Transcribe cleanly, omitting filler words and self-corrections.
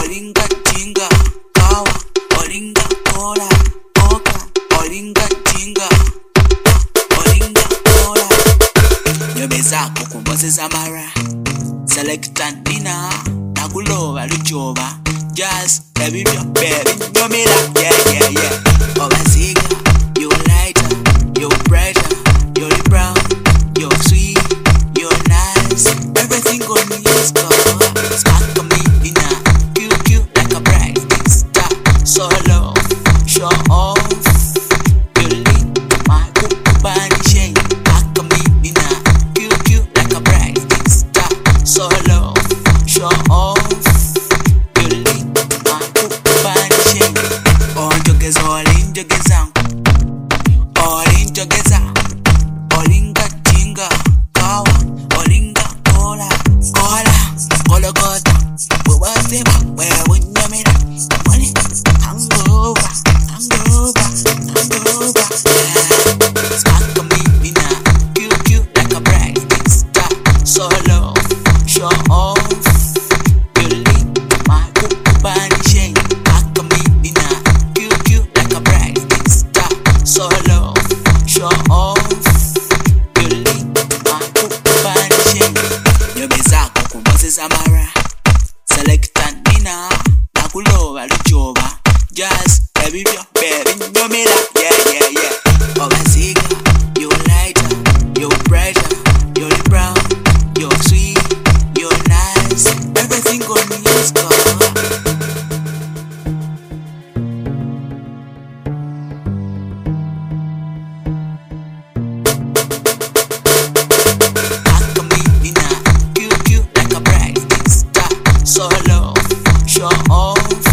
oringa tinga, kawa, oringa cola, coca, oringa tinga, oringa cola. Nyomeza kukumboze zamara, selecta nina, naguloba lujoba, jazz, baby, baby, nyomela, yeah. Obaziga, you lighter, you brighter, you're brown, you're sweet, you're nice, everything on me is cool. Spark on me in a cute like a bright star. So love, show off, you lit my body shake. Spark on me in a cute like a bright star. So love, show off, you lit my body shake. All together, all in together, all in together, all in tinga, kawa, oringa cola, cola, cola gota. We was them where we know me. Money, hangover, hangover, hangover. Spark on me in a cute like a bright star. So love, show off, you lit my body shake. Spark on me in a cute like a bright star. So love, show off, you lit my body shake. Nyomeza kukumboze zamara, selecta nina, naguloba lujoba, jazz, baby, nyomela, yeah. Obaziga, you lighter, you brighter, you're brown, you're sweet, you're nice, everything on me is cool. Spark on me in a cute like a bright star. So love, show off,